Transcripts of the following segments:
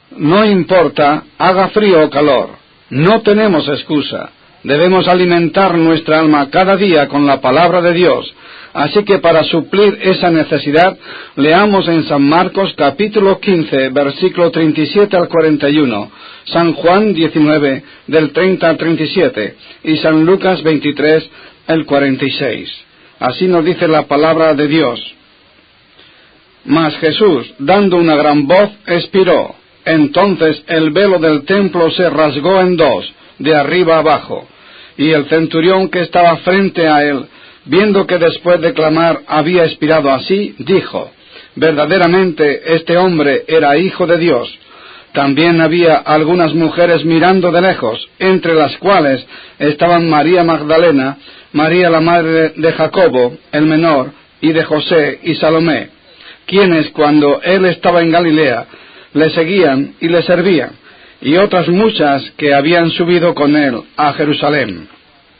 No importa, haga frío o calor, no tenemos excusa. Debemos alimentar nuestra alma cada día con la palabra de Dios. Así que para suplir esa necesidad, leamos en San Marcos capítulo 15, versículo 37 al 41, San Juan 19, del 30 al 37, y San Lucas 23, el 46. Así nos dice la palabra de Dios. Mas Jesús, dando una gran voz, expiró. Entonces el velo del templo se rasgó en dos, de arriba abajo. Y el centurión que estaba frente a él, viendo que después de clamar había expirado así, dijo: verdaderamente este hombre era hijo de Dios. También había algunas mujeres mirando de lejos, entre las cuales estaban María Magdalena, María la madre de Jacobo, el menor, y de José y Salomé, quienes cuando él estaba en Galilea, le seguían y le servían, y otras muchas que habían subido con él a Jerusalén.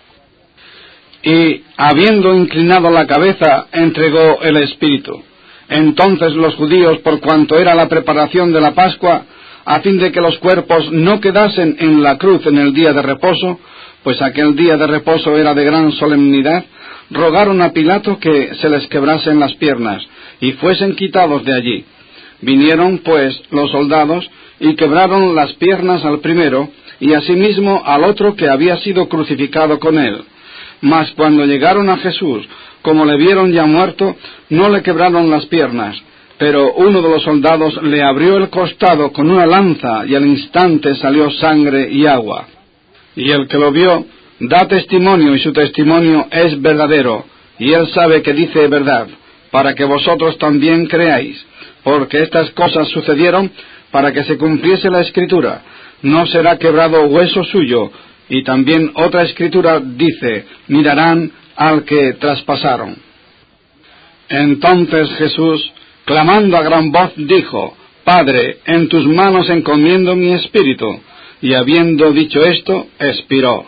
Y, habiendo inclinado la cabeza, entregó el Espíritu. Entonces los judíos, por cuanto era la preparación de la Pascua, a fin de que los cuerpos no quedasen en la cruz en el día de reposo, pues aquel día de reposo era de gran solemnidad, rogaron a Pilato que se les quebrasen las piernas, y fuesen quitados de allí. Vinieron, pues, los soldados, y quebraron las piernas al primero, y asimismo al otro que había sido crucificado con él. Mas cuando llegaron a Jesús, como le vieron ya muerto, no le quebraron las piernas, pero uno de los soldados le abrió el costado con una lanza, y al instante salió sangre y agua. Y el que lo vio, da testimonio, y su testimonio es verdadero, y él sabe que dice verdad, para que vosotros también creáis, porque estas cosas sucedieron para que se cumpliese la Escritura: no será quebrado hueso suyo. Y también otra Escritura dice: mirarán al que traspasaron. Entonces Jesús, clamando a gran voz, dijo: Padre, en tus manos encomiendo mi espíritu. Y habiendo dicho esto, expiró.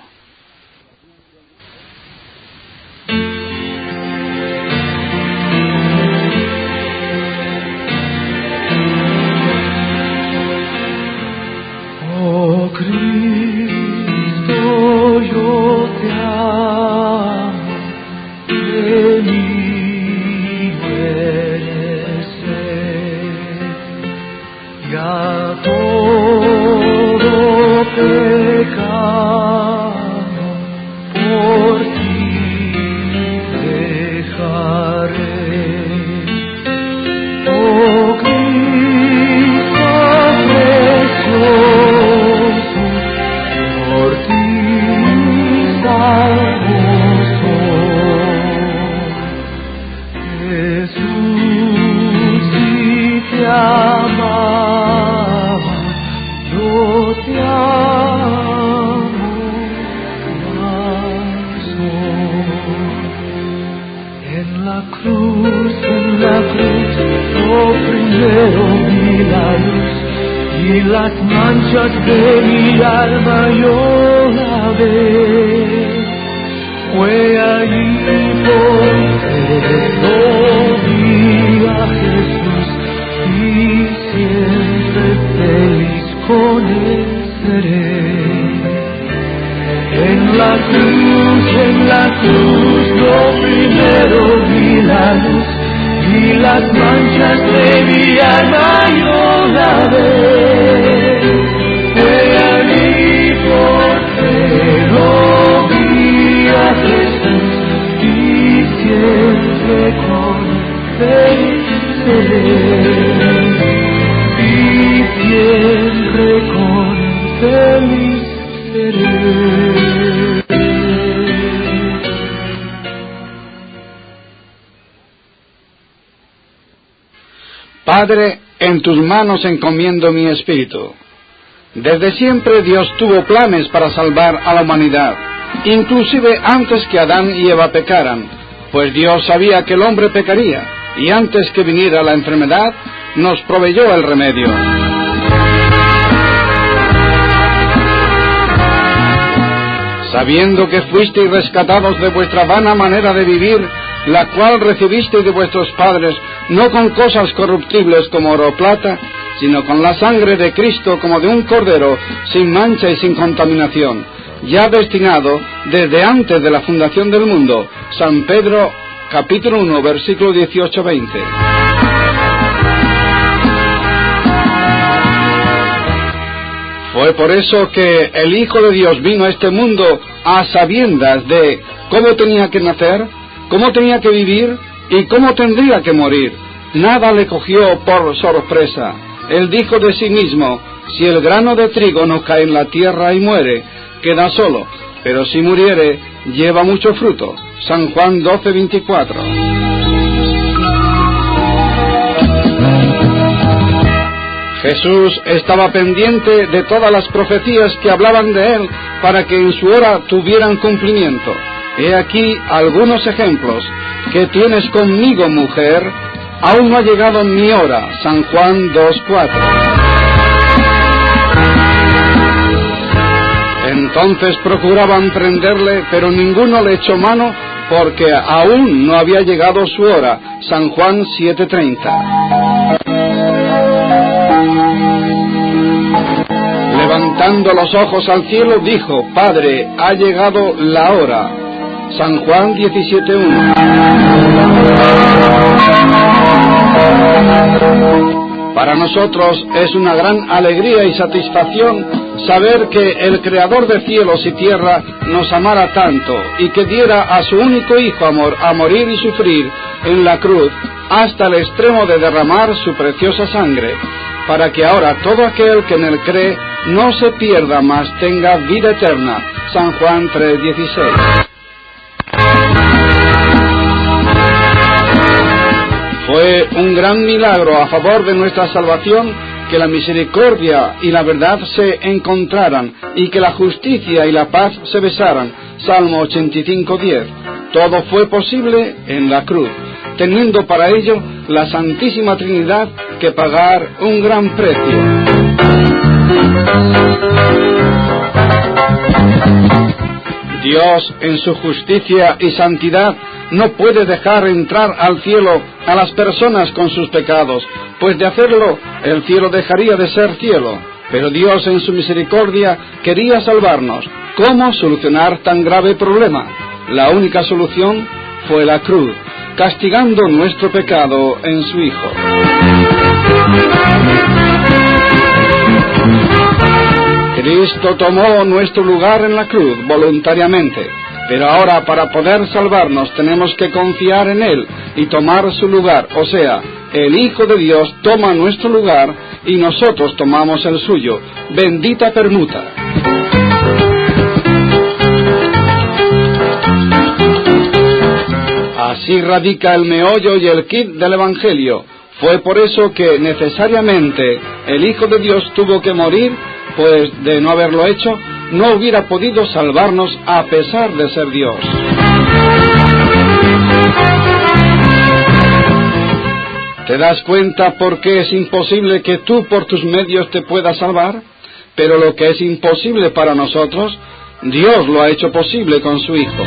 Oh Cristo, yo te amo, de mí merecer, y a todo pecado por ti dejaré. Oh Cristo precioso, por ti salvo soy. Jesús, si te amaba, yo te amo más hoy. En la cruz, yo primero vi la luz, y las manchas de mi alma yo lavé. Fue allí porque lo vi a Jesús, y siempre feliz con él seré. En la cruz yo primero vi la luz, y las manchas de mi alma yo lavé. Fue allí porque lo vi a Jesús, y siempre con él seré. Y siempre con feliz seré. Padre, en tus manos encomiendo mi espíritu. Desde siempre Dios tuvo planes para salvar a la humanidad, inclusive antes que Adán y Eva pecaran, pues Dios sabía que el hombre pecaría, y antes que viniera la enfermedad, nos proveyó el remedio. Sabiendo que fuisteis rescatados de vuestra vana manera de vivir, la cual recibisteis de vuestros padres, no con cosas corruptibles como oro o plata, sino con la sangre de Cristo como de un cordero, sin mancha y sin contaminación, ya destinado desde antes de la fundación del mundo. San Pedro, capítulo 1, versículo 18-20. Fue por eso que el Hijo de Dios vino a este mundo a sabiendas de cómo tenía que nacer, cómo tenía que vivir y cómo tendría que morir. Nada le cogió por sorpresa. Él dijo de sí mismo: si el grano de trigo no cae en la tierra y muere, queda solo, pero si muriere, lleva mucho fruto. San Juan 12:24. Jesús estaba pendiente de todas las profecías que hablaban de Él para que en su hora tuvieran cumplimiento. He aquí algunos ejemplos. ¿Qué tienes conmigo, mujer? Aún no ha llegado mi hora. San Juan 2:4. Entonces procuraban prenderle, pero ninguno le echó mano porque aún no había llegado su hora. San Juan 7:30. Levantando los ojos al cielo, dijo: Padre, ha llegado la hora. San Juan 17:1. Para nosotros es una gran alegría y satisfacción saber que el Creador de cielos y tierra nos amara tanto y que diera a su único Hijo a morir y sufrir en la cruz hasta el extremo de derramar su preciosa sangre, para que ahora todo aquel que en él cree no se pierda, mas tenga vida eterna. San Juan 3:16. Fue un gran milagro a favor de nuestra salvación que la misericordia y la verdad se encontraran y que la justicia y la paz se besaran. Salmo 85:10. Todo fue posible en la cruz, teniendo para ello la Santísima Trinidad que pagar un gran precio. Dios, en su justicia y santidad, no puede dejar entrar al cielo a las personas con sus pecados, pues de hacerlo, el cielo dejaría de ser cielo. Pero Dios, en su misericordia, quería salvarnos. ¿Cómo solucionar tan grave problema? La única solución fue la cruz, castigando nuestro pecado en su Hijo. Cristo tomó nuestro lugar en la cruz voluntariamente, pero ahora para poder salvarnos tenemos que confiar en Él y tomar su lugar, o sea, el Hijo de Dios toma nuestro lugar y nosotros tomamos el suyo. Bendita permuta. Así radica el meollo y el quid del Evangelio. Fue por eso que necesariamente el Hijo de Dios tuvo que morir, pues de no haberlo hecho, no hubiera podido salvarnos a pesar de ser Dios. ¿Te das cuenta por qué es imposible que tú por tus medios te puedas salvar? Pero lo que es imposible para nosotros, Dios lo ha hecho posible con su Hijo.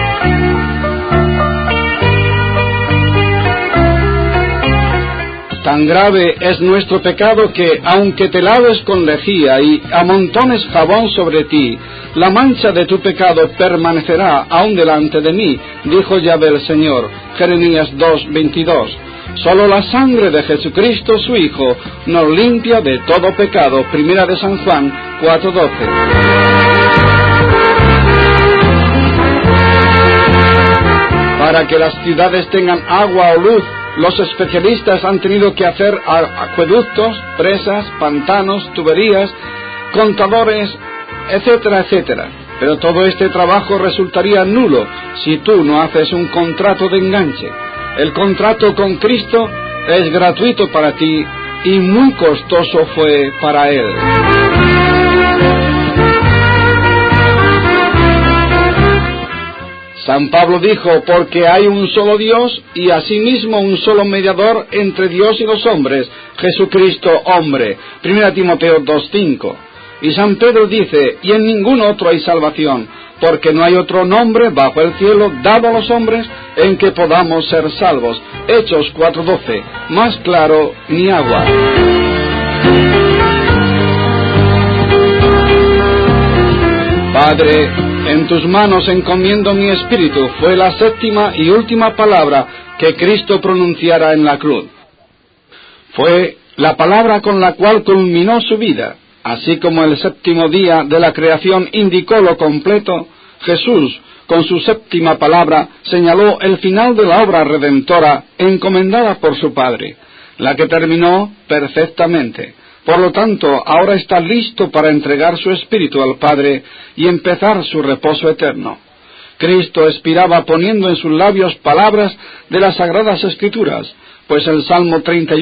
Tan grave es nuestro pecado que, aunque te laves con lejía y amontones jabón sobre ti, la mancha de tu pecado permanecerá aún delante de mí, dijo Yahvé el Señor. Jeremías 2:22. Solo la sangre de Jesucristo, su Hijo, nos limpia de todo pecado. Primera de San Juan 4:12. Para que las ciudades tengan agua o luz, los especialistas han tenido que hacer acueductos, presas, pantanos, tuberías, contadores, etcétera, etcétera. Pero todo este trabajo resultaría nulo si tú no haces un contrato de enganche. El contrato con Cristo es gratuito para ti y muy costoso fue para Él. San Pablo dijo: porque hay un solo Dios y asimismo un solo mediador entre Dios y los hombres, Jesucristo hombre. 1 Timoteo 2:5. Y San Pedro dice: y en ningún otro hay salvación, porque no hay otro nombre bajo el cielo dado a los hombres en que podamos ser salvos. Hechos 4:12. Más claro ni agua. Padre, en tus manos encomiendo mi espíritu, fue la séptima y última palabra que Cristo pronunciara en la cruz. Fue la palabra con la cual culminó su vida. Así como el séptimo día de la creación indicó lo completo, Jesús, con su séptima palabra, señaló el final de la obra redentora encomendada por su Padre, la que terminó perfectamente. Por lo tanto, ahora está listo para entregar su espíritu al Padre y empezar su reposo eterno. Cristo expiraba poniendo en sus labios palabras de las Sagradas Escrituras, pues el Salmo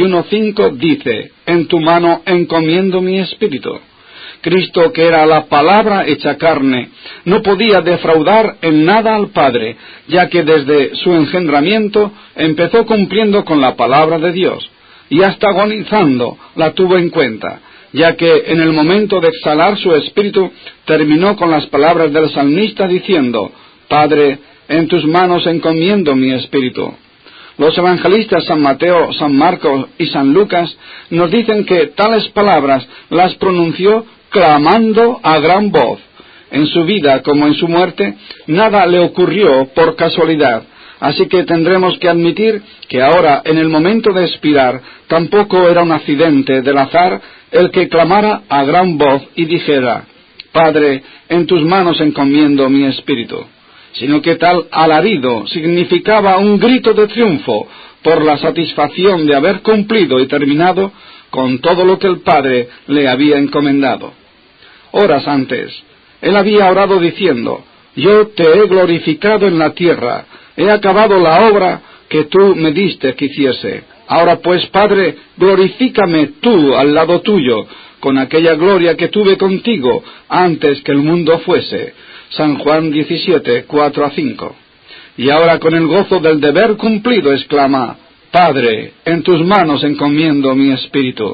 31:5 dice: «En tu mano encomiendo mi espíritu». Cristo, que era la palabra hecha carne, no podía defraudar en nada al Padre, ya que desde su engendramiento empezó cumpliendo con la palabra de Dios, y hasta agonizando la tuvo en cuenta, ya que en el momento de exhalar su espíritu terminó con las palabras del salmista diciendo: «Padre, en tus manos encomiendo mi espíritu». Los evangelistas San Mateo, San Marcos y San Lucas nos dicen que tales palabras las pronunció clamando a gran voz. En su vida como en su muerte, nada le ocurrió por casualidad, así que tendremos que admitir que ahora, en el momento de expirar, tampoco era un accidente del azar el que clamara a gran voz y dijera: «Padre, en tus manos encomiendo mi espíritu», sino que tal alarido significaba un grito de triunfo por la satisfacción de haber cumplido y terminado con todo lo que el Padre le había encomendado. Horas antes, él había orado diciendo: «Yo te he glorificado en la tierra, he acabado la obra que tú me diste que hiciese. Ahora pues, Padre, glorifícame tú al lado tuyo, con aquella gloria que tuve contigo antes que el mundo fuese». San Juan 17, 4-5. Y ahora, con el gozo del deber cumplido, exclama: «Padre, en tus manos encomiendo mi espíritu».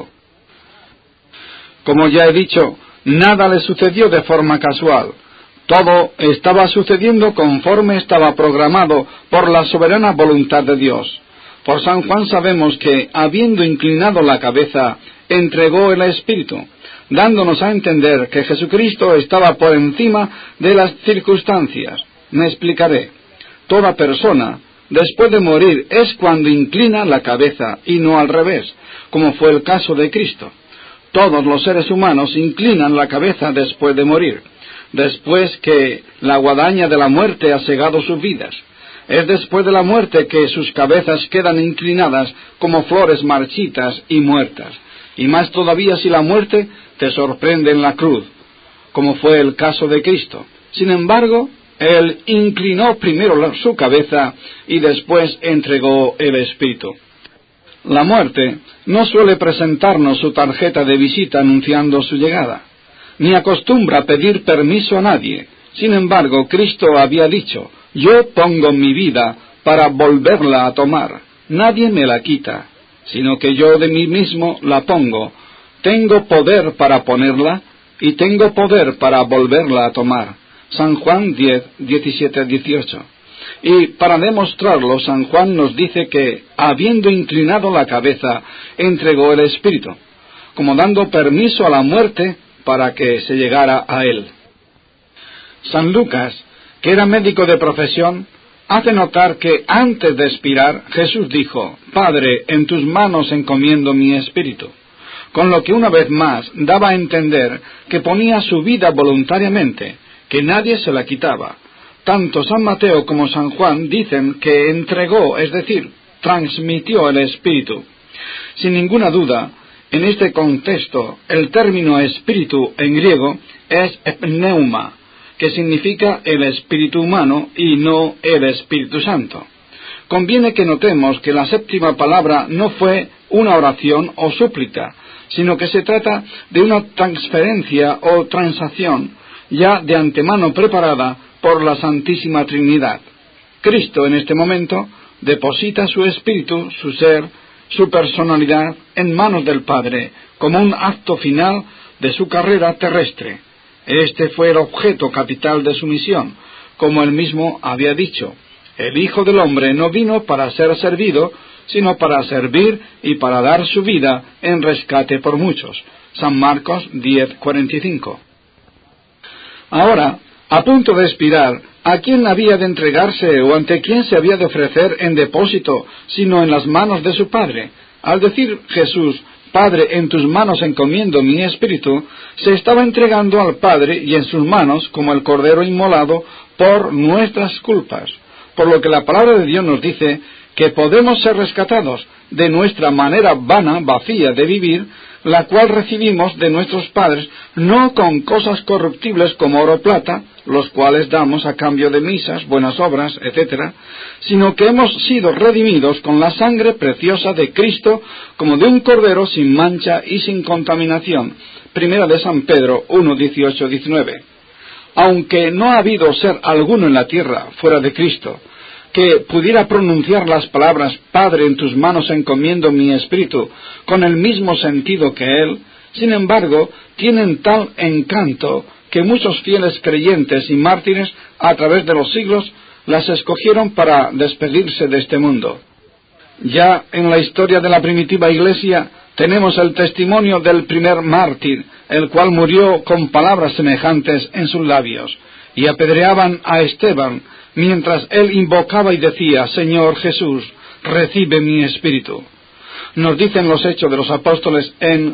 Como ya he dicho, nada le sucedió de forma casual. Todo estaba sucediendo conforme estaba programado por la soberana voluntad de Dios. Por San Juan sabemos que, habiendo inclinado la cabeza, entregó el espíritu, dándonos a entender que Jesucristo estaba por encima de las circunstancias. Me explicaré. Toda persona, después de morir, es cuando inclina la cabeza y no al revés, como fue el caso de Cristo. Todos los seres humanos inclinan la cabeza después de morir, después que la guadaña de la muerte ha cegado sus vidas. Es después de la muerte que sus cabezas quedan inclinadas como flores marchitas y muertas, y más todavía si la muerte te sorprende en la cruz, como fue el caso de Cristo. Sin embargo, Él inclinó primero su cabeza y después entregó el espíritu. La muerte no suele presentarnos su tarjeta de visita anunciando su llegada, ni acostumbra pedir permiso a nadie. Sin embargo, Cristo había dicho: «Yo pongo mi vida para volverla a tomar. Nadie me la quita, sino que yo de mí mismo la pongo. Tengo poder para ponerla y tengo poder para volverla a tomar». San Juan 10, 17-18. Y para demostrarlo, San Juan nos dice que, habiendo inclinado la cabeza, entregó el espíritu, como dando permiso a la muerte para que se llegara a él. San Lucas, que era médico de profesión, hace notar que antes de expirar, Jesús dijo: «Padre, en tus manos encomiendo mi espíritu», con lo que una vez más daba a entender que ponía su vida voluntariamente, que nadie se la quitaba. Tanto San Mateo como San Juan dicen que entregó, es decir, transmitió el espíritu. Sin ninguna duda, en este contexto, el término espíritu en griego es pneuma, que significa el espíritu humano y no el Espíritu Santo. Conviene que notemos que la séptima palabra no fue una oración o súplica, sino que se trata de una transferencia o transacción ya de antemano preparada por la Santísima Trinidad. Cristo en este momento deposita su espíritu, su ser, su personalidad en manos del Padre, como un acto final de su carrera terrestre. Este fue el objeto capital de su misión, como él mismo había dicho: «El Hijo del Hombre no vino para ser servido, sino para servir y para dar su vida en rescate por muchos». San Marcos 10:45. Ahora, A punto de expirar, ¿a quién había de entregarse o ante quién se había de ofrecer en depósito, sino en las manos de su Padre? Al decir Jesús, Padre, en tus manos encomiendo mi espíritu, se estaba entregando al Padre y en sus manos como el Cordero inmolado por nuestras culpas. Por lo que la palabra de Dios nos dice que podemos ser rescatados de nuestra manera vana, vacía de vivir, la cual recibimos de nuestros padres, no con cosas corruptibles como oro o plata, los cuales damos a cambio de misas, buenas obras, etc., sino que hemos sido redimidos con la sangre preciosa de Cristo, como de un cordero sin mancha y sin contaminación. Primera de San Pedro 1, 18, 19. Aunque no ha habido ser alguno en la tierra fuera de Cristo que pudiera pronunciar las palabras Padre, en tus manos encomiendo mi espíritu con el mismo sentido que él, sin embargo, tienen tal encanto que muchos fieles creyentes y mártires a través de los siglos las escogieron para despedirse de este mundo. Ya en la historia de la primitiva Iglesia tenemos el testimonio del primer mártir, el cual murió con palabras semejantes en sus labios, y apedreaban a Esteban, mientras él invocaba y decía, Señor Jesús, recibe mi espíritu. Nos dicen los Hechos de los Apóstoles en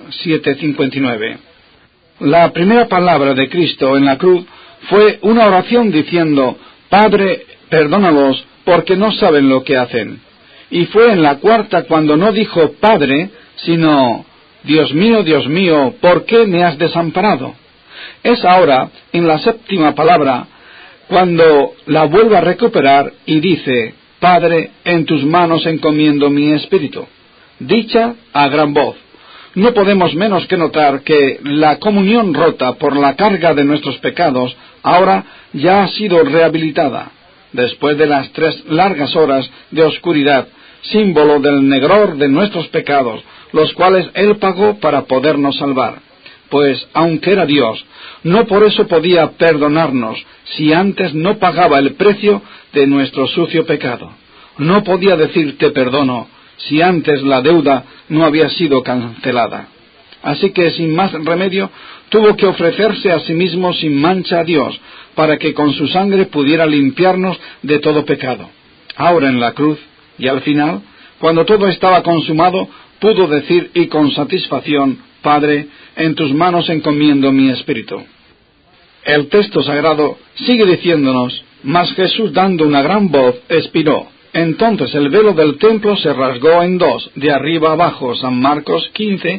7:59. La primera palabra de Cristo en la cruz fue una oración diciendo, Padre, perdónalos, porque no saben lo que hacen. Y fue en la cuarta cuando no dijo Padre, sino, Dios mío, ¿por qué me has desamparado? Es ahora, en la séptima palabra, cuando la vuelve a recuperar y dice, Padre, en tus manos encomiendo mi espíritu, dicha a gran voz. No podemos menos que notar que la comunión rota por la carga de nuestros pecados ahora ya ha sido rehabilitada, después de las 3 largas horas de oscuridad, símbolo del negror de nuestros pecados, los cuales Él pagó para podernos salvar. Pues, aunque era Dios, no por eso podía perdonarnos si antes no pagaba el precio de nuestro sucio pecado. No podía decir te perdono si antes la deuda no había sido cancelada. Así que, sin más remedio, tuvo que ofrecerse a sí mismo sin mancha a Dios, para que con su sangre pudiera limpiarnos de todo pecado. Ahora en la cruz, y al final, cuando todo estaba consumado, pudo decir y con satisfacción, Padre, en tus manos encomiendo mi espíritu. El texto sagrado sigue diciéndonos, mas Jesús dando una gran voz expiró. Entonces el velo del templo se rasgó en 2, de arriba abajo, San Marcos 15,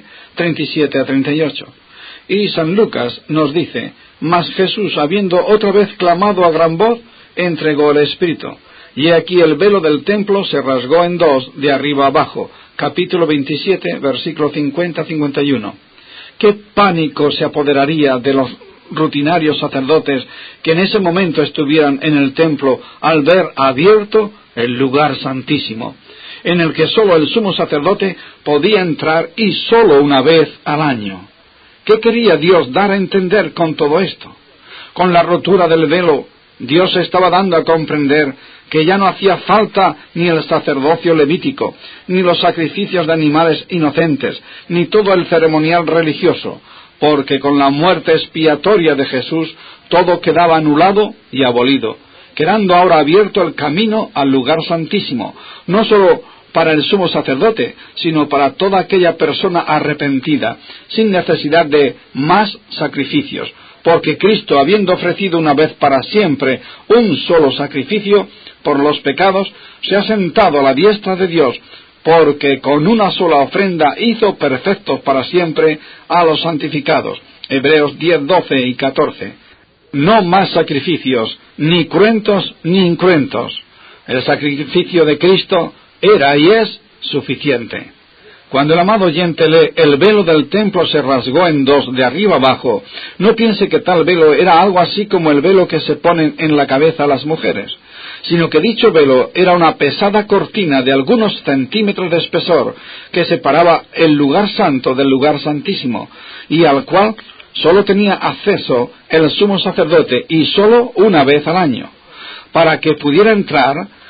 37 a 38. Y San Lucas nos dice, mas Jesús, habiendo otra vez clamado a gran voz, entregó el espíritu. Y aquí el velo del templo se rasgó en 2, de arriba abajo, capítulo 27, versículo 50-51. ¿Qué pánico se apoderaría de los rutinarios sacerdotes que en ese momento estuvieran en el templo al ver abierto el lugar santísimo, en el que sólo el sumo sacerdote podía entrar y sólo una vez al año? ¿Qué quería Dios dar a entender con todo esto? Con la rotura del velo, Dios estaba dando a comprender que ya no hacía falta ni el sacerdocio levítico, ni los sacrificios de animales inocentes, ni todo el ceremonial religioso, porque con la muerte expiatoria de Jesús todo quedaba anulado y abolido, quedando ahora abierto el camino al lugar santísimo, no sólo para el sumo sacerdote, sino para toda aquella persona arrepentida, sin necesidad de más sacrificios, porque Cristo, habiendo ofrecido una vez para siempre un solo sacrificio por los pecados, se ha sentado a la diestra de Dios, porque con una sola ofrenda hizo perfectos para siempre a los santificados. Hebreos 10, 12 y 14. No más sacrificios, ni cruentos ni incruentos. El sacrificio de Cristo era y es suficiente. Cuando el amado oyente lee, el velo del templo se rasgó en 2, de arriba abajo, no piense que tal velo era algo así como el velo que se ponen en la cabeza las mujeres, sino que dicho velo era una pesada cortina de algunos centímetros de espesor que separaba el lugar santo del lugar santísimo, y al cual sólo tenía acceso el sumo sacerdote y sólo una vez al año. Para que pudiera entrar,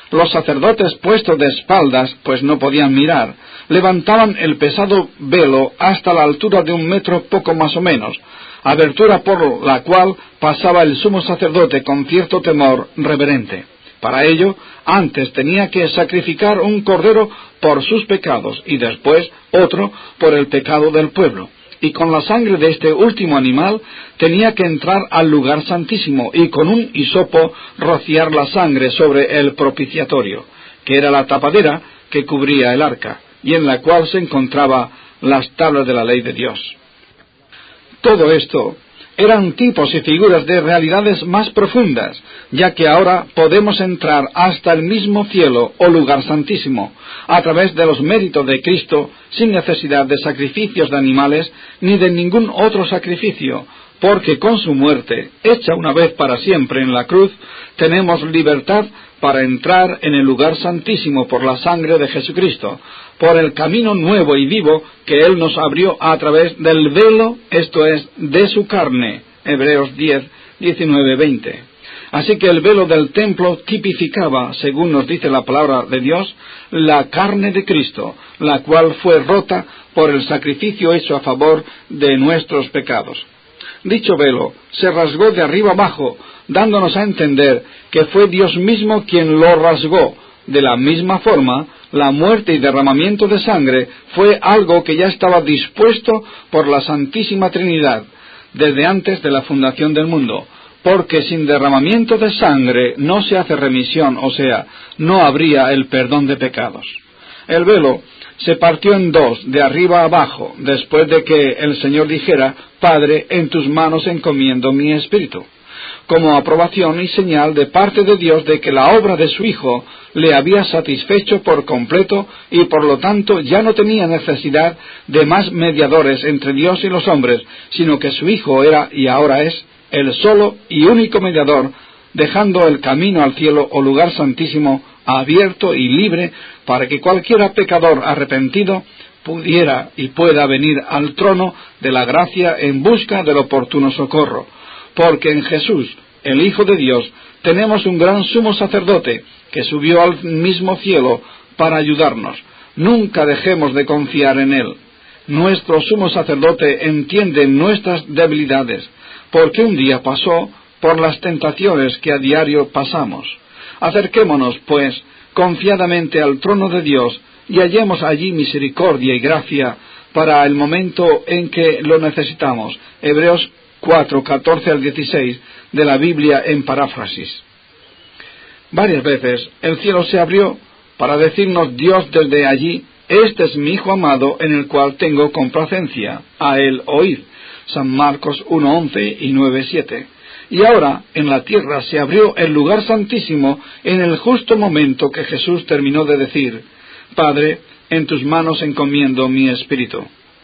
Los sacerdotes, puestos de espaldas, pues no podían mirar, levantaban el pesado velo hasta la altura de 1 metro poco más o menos, abertura por la cual pasaba el sumo sacerdote con cierto temor reverente. Para ello, antes tenía que sacrificar un cordero por sus pecados y después otro por el pecado del pueblo. Y con la sangre de este último animal tenía que entrar al lugar santísimo y con un hisopo rociar la sangre sobre el propiciatorio, que era la tapadera que cubría el arca, y en la cual se encontraban las tablas de la ley de Dios. Todo esto eran tipos y figuras de realidades más profundas, ya que ahora podemos entrar hasta el mismo cielo o lugar santísimo, a través de los méritos de Cristo, sin necesidad de sacrificios de animales, ni de ningún otro sacrificio, porque con su muerte, hecha una vez para siempre en la cruz, tenemos libertad para entrar en el lugar santísimo por la sangre de Jesucristo, por el camino nuevo y vivo que Él nos abrió a través del velo, esto es, de su carne. Hebreos 10, 19, 20. Así que el velo del templo tipificaba, según nos dice la palabra de Dios, la carne de Cristo, la cual fue rota por el sacrificio hecho a favor de nuestros pecados. Dicho velo se rasgó de arriba abajo, dándonos a entender que fue Dios mismo quien lo rasgó. De la misma forma, la muerte y derramamiento de sangre fue algo que ya estaba dispuesto por la Santísima Trinidad desde antes de la fundación del mundo, porque sin derramamiento de sangre no se hace remisión, o sea, no habría el perdón de pecados. El velo se partió en dos, de arriba a abajo, después de que el Señor dijera: Padre, en tus manos encomiendo mi espíritu, como aprobación y señal de parte de Dios de que la obra de su Hijo le había satisfecho por completo y por lo tanto ya no tenía necesidad de más mediadores entre Dios y los hombres, sino que su Hijo era y ahora es el solo y único mediador, dejando el camino al cielo o lugar santísimo abierto y libre para que cualquiera pecador arrepentido pudiera y pueda venir al trono de la gracia en busca del oportuno socorro. Porque en Jesús, el Hijo de Dios, tenemos un gran sumo sacerdote que subió al mismo cielo para ayudarnos. Nunca dejemos de confiar en Él. Nuestro sumo sacerdote entiende nuestras debilidades, porque un día pasó por las tentaciones que a diario pasamos. Acerquémonos, pues, confiadamente al trono de Dios y hallemos allí misericordia y gracia para el momento en que lo necesitamos. Hebreos 4, 14 al 16 de la Biblia en paráfrasis. Varias veces el cielo se abrió para decirnos Dios desde allí: este es mi Hijo amado en el cual tengo complacencia, a él oíd. San Marcos 1:11 y 9:7. Y ahora en la tierra se abrió el lugar santísimo en el justo momento que Jesús terminó de decir: Padre, en tus manos encomiendo mi espíritu.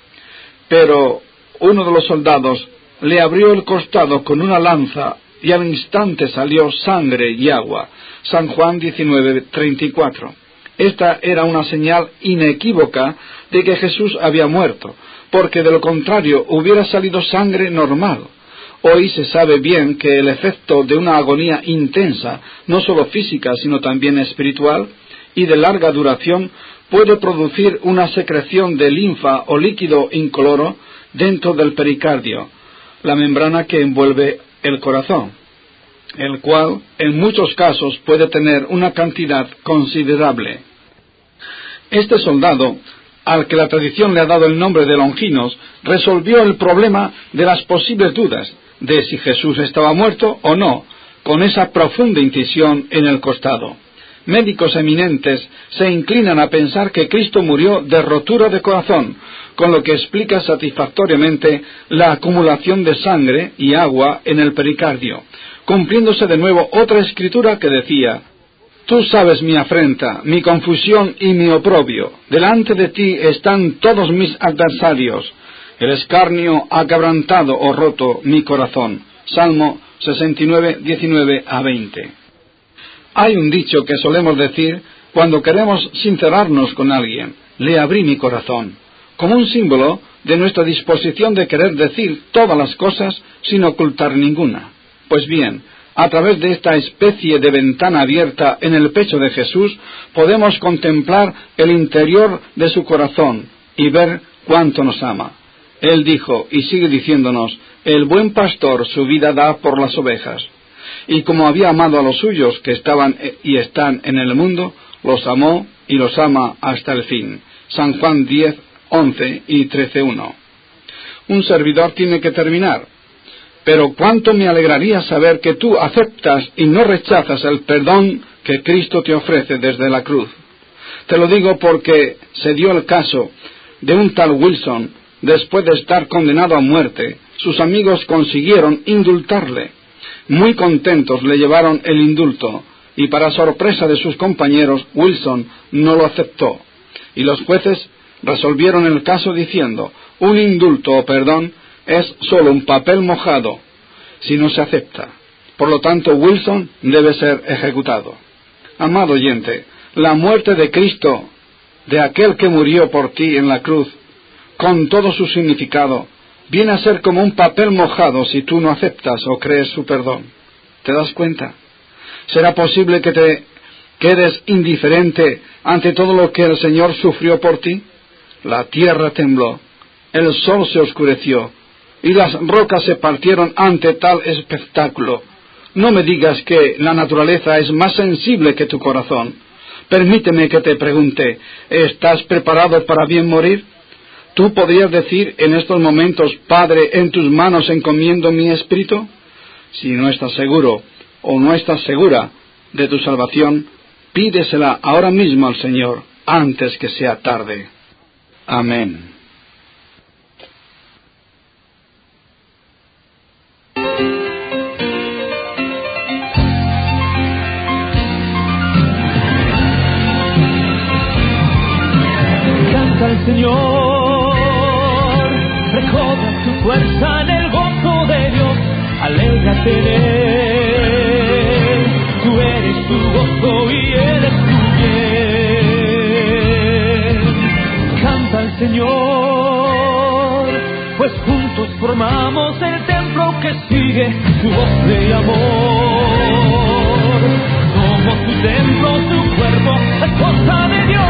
Pero uno de los soldados le abrió el costado con una lanza y al instante salió sangre y agua. San Juan 19:34. Esta era una señal inequívoca de que Jesús había muerto, porque de lo contrario hubiera salido sangre normal. Hoy se sabe bien que el efecto de una agonía intensa, no solo física, sino también espiritual, y de larga duración, puede producir una secreción de linfa o líquido incoloro dentro del pericardio, la membrana que envuelve el corazón, el cual en muchos casos puede tener una cantidad considerable. Este soldado, al que la tradición le ha dado el nombre de Longinos, resolvió el problema de las posibles dudas de si Jesús estaba muerto o no, con esa profunda incisión en el costado. Médicos eminentes se inclinan a pensar que Cristo murió de rotura de corazón, con lo que explica satisfactoriamente la acumulación de sangre y agua en el pericardio, cumpliéndose de nuevo otra escritura que decía: Tú sabes mi afrenta, mi confusión y mi oprobio. Delante de ti están todos mis adversarios. El escarnio ha quebrantado o roto mi corazón. Salmo 69, 19 a 20. Hay un dicho que solemos decir cuando queremos sincerarnos con alguien: le abrí mi corazón, como un símbolo de nuestra disposición de querer decir todas las cosas sin ocultar ninguna. Pues bien, A través de esta especie de ventana abierta en el pecho de Jesús, podemos contemplar el interior de su corazón y ver cuánto nos ama. Él dijo, y sigue diciéndonos, el buen pastor su vida da por las ovejas. Y como había amado a los suyos que estaban y están en el mundo, los amó y los ama hasta el fin. San Juan 10, 11 y 13:1. Un servidor tiene que terminar. Pero cuánto me alegraría saber que tú aceptas y no rechazas el perdón que Cristo te ofrece desde la cruz. Te lo digo porque se dio el caso de un tal Wilson. Después de estar condenado a muerte, sus amigos consiguieron indultarle. Muy contentos le llevaron el indulto, y para sorpresa de sus compañeros, Wilson no lo aceptó. Y los jueces resolvieron el caso diciendo, un indulto o perdón es solo un papel mojado si no se acepta. Por lo tanto, Wilson debe ser ejecutado. Amado oyente, la muerte de Cristo, de aquel que murió por ti en la cruz, con todo su significado, viene a ser como un papel mojado si tú no aceptas o crees su perdón. ¿Te das cuenta? ¿Será posible que te quedes indiferente ante todo lo que el Señor sufrió por ti? La tierra tembló, el sol se oscureció, y las rocas se partieron ante tal espectáculo. No me digas que la naturaleza es más sensible que tu corazón. Permíteme que te pregunte, ¿estás preparado para bien morir? ¿Tú podrías decir en estos momentos, Padre, en tus manos encomiendo mi espíritu? Si no estás seguro o no estás segura de tu salvación, pídesela ahora mismo al Señor, antes que sea tarde. Amén. Canta al Señor, recobra tu fuerza en el gozo de Dios, alégrate en Él, tú eres tu gozo y Él es tu bien. Canta al Señor, pues juntos formamos el templo que sigue su voz de amor. Somos tu templo, tu cuerpo, la esposa de Dios.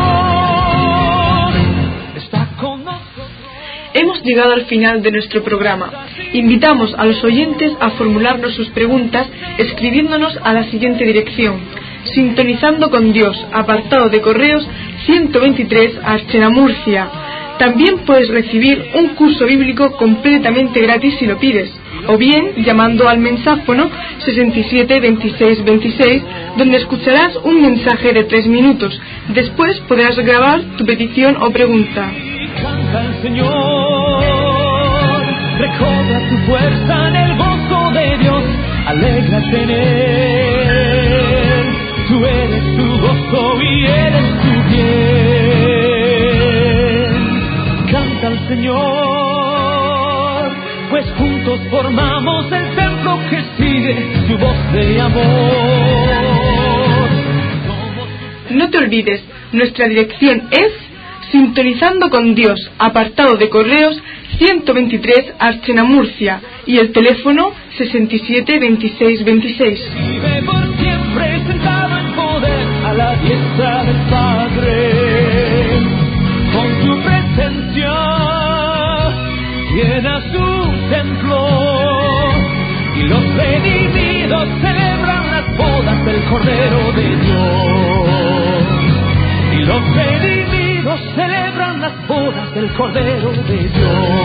Hemos llegado al final de nuestro programa. Invitamos a los oyentes a formularnos sus preguntas escribiéndonos a la siguiente dirección: Sintonizando con Dios, apartado de correos 123, Archena, Murcia. También puedes recibir un curso bíblico completamente gratis si lo pides, o bien llamando al mensáfono 67 26 26, donde escucharás un mensaje de 3 minutos. Después podrás grabar tu petición o pregunta. Canta al Señor, recobra tu fuerza en el gozo de Dios, alégrate en Él, tú eres tu gozo y eres tu bien. Canta al Señor, pues juntos formamos el templo que sigue su voz de amor. No te olvides, nuestra dirección es Sintonizando con Dios, apartado de correos 123, Archena, Murcia, y el teléfono 67 26 26. Vive por siempre sentado en poder a la diestra del Padre. Con tu presencia llena su templo y los redimidos celebran las bodas del Cordero de Dios. Y los redimidos celebran las bodas del Cordero de Dios.